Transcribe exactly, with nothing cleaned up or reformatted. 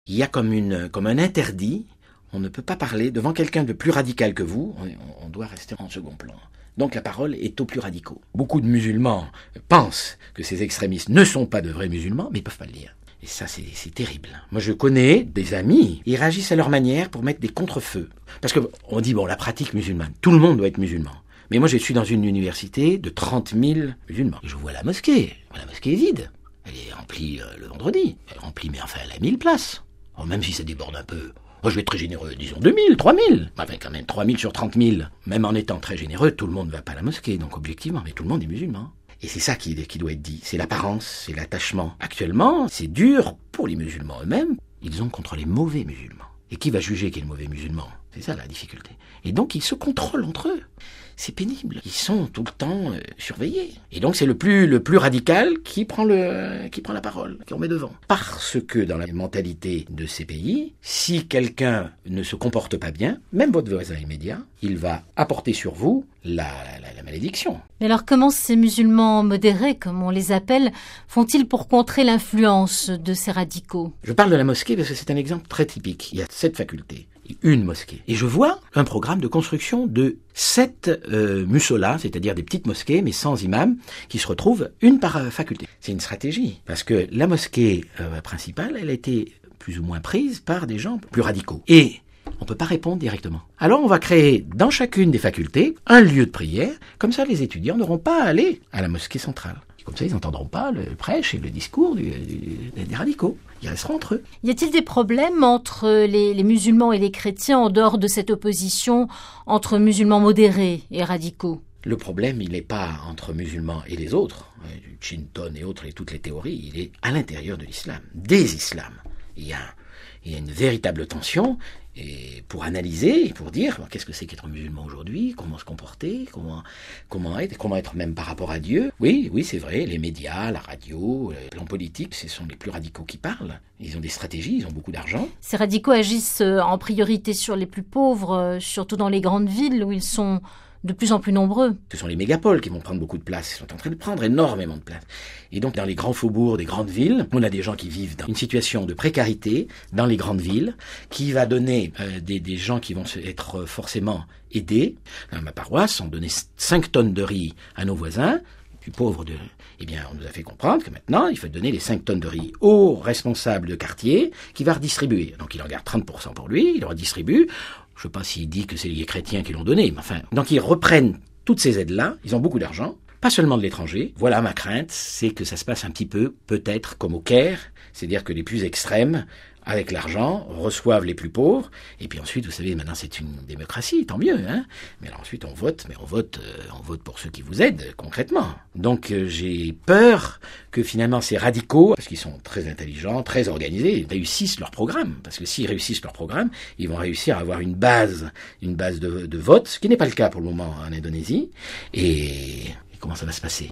Il y a comme, une, comme un interdit, on ne peut pas parler devant quelqu'un de plus radical que vous, on, on doit rester en second plan. Donc la parole est aux plus radicaux. Beaucoup de musulmans pensent que ces extrémistes ne sont pas de vrais musulmans, mais ils ne peuvent pas le dire. Et ça, c'est, c'est terrible. Moi, je connais des amis, ils réagissent à leur manière pour mettre des contre-feux. Parce qu'on dit, bon, la pratique musulmane, tout le monde doit être musulman. Mais moi, je suis dans une université de trente mille musulmans. Et je vois la mosquée. La mosquée est vide. Elle est remplie euh, le vendredi. Elle est remplie, mais enfin, elle a mille places. Oh, même si ça déborde un peu. Moi, je vais être très généreux, disons deux mille, trois mille. Enfin, quand même, trois mille sur trente mille. Même en étant très généreux, tout le monde ne va pas à la mosquée, donc objectivement, mais tout le monde est musulman. Et c'est ça qui, qui doit être dit. C'est l'apparence, c'est l'attachement. Actuellement, c'est dur pour les musulmans eux-mêmes. Ils ont contre les mauvais musulmans. Et qui va juger qui est le mauvais musulman ? C'est ça la difficulté. Et donc, ils se contrôlent entre eux. C'est pénible. Ils sont tout le temps euh, surveillés. Et donc, c'est le plus, le plus radical qui prend, le, qui prend la parole, qui en met devant. Parce que dans la mentalité de ces pays, si quelqu'un ne se comporte pas bien, même votre voisin immédiat, il va apporter sur vous la, la, la malédiction. Mais alors, comment ces musulmans modérés, comme on les appelle, font-ils pour contrer l'influence de ces radicaux ? Je parle de la mosquée parce que c'est un exemple très typique. Il y a sept facultés. Une mosquée. Et je vois un programme de construction de sept euh, musolas, c'est-à-dire des petites mosquées, mais sans imam, qui se retrouvent une par euh, faculté. C'est une stratégie, parce que la mosquée euh, principale, elle a été plus ou moins prise par des gens plus radicaux. Et on ne peut pas répondre directement. Alors on va créer dans chacune des facultés un lieu de prière, comme ça les étudiants n'auront pas à aller à la mosquée centrale. Comme ça, ils n'entendront pas le prêche et le discours du, du, des radicaux. Ils resteront entre eux. Y a-t-il des problèmes entre les, les musulmans et les chrétiens en dehors de cette opposition entre musulmans modérés et radicaux ? Le problème, il n'est pas entre musulmans et les autres, du Chinton et autres, et toutes les théories, il est à l'intérieur de l'islam, des islams. Il y a, il y a une véritable tension. Et pour analyser, et pour dire qu'est-ce que c'est qu'être musulman aujourd'hui, comment se comporter, comment, comment être, comment être même par rapport à Dieu. Oui, oui, c'est vrai, les médias, la radio, le plan politique, ce sont les plus radicaux qui parlent. Ils ont des stratégies, ils ont beaucoup d'argent. Ces radicaux agissent en priorité sur les plus pauvres, surtout dans les grandes villes où ils sont de plus en plus nombreux. Ce sont les mégapoles qui vont prendre beaucoup de place. Ils sont en train de prendre énormément de place. Et donc, dans les grands faubourgs des grandes villes, on a des gens qui vivent dans une situation de précarité dans les grandes villes, qui va donner euh, des, des gens qui vont être forcément aidés. Dans ma paroisse, on donnait cinq tonnes de riz à nos voisins, plus pauvres de... Eh bien, on nous a fait comprendre que maintenant, il faut donner les cinq tonnes de riz au responsable de quartier qui va redistribuer. Donc, il en garde trente pour cent pour lui, il le redistribue. Je ne sais pas s'il dit que c'est les chrétiens qui l'ont donné, mais enfin... Donc ils reprennent toutes ces aides-là, ils ont beaucoup d'argent, pas seulement de l'étranger. Voilà ma crainte, c'est que ça se passe un petit peu, peut-être, comme au Caire, c'est-à-dire que les plus extrêmes, avec l'argent, reçoivent les plus pauvres, et puis ensuite, vous savez, maintenant c'est une démocratie, tant mieux, hein. Mais alors ensuite on vote, mais on vote, euh, on vote pour ceux qui vous aident, concrètement. Donc euh, j'ai peur que finalement ces radicaux, parce qu'ils sont très intelligents, très organisés, réussissent leur programme. Parce que s'ils réussissent leur programme, ils vont réussir à avoir une base, une base de, de vote, ce qui n'est pas le cas pour le moment en Indonésie. Et, et comment ça va se passer ?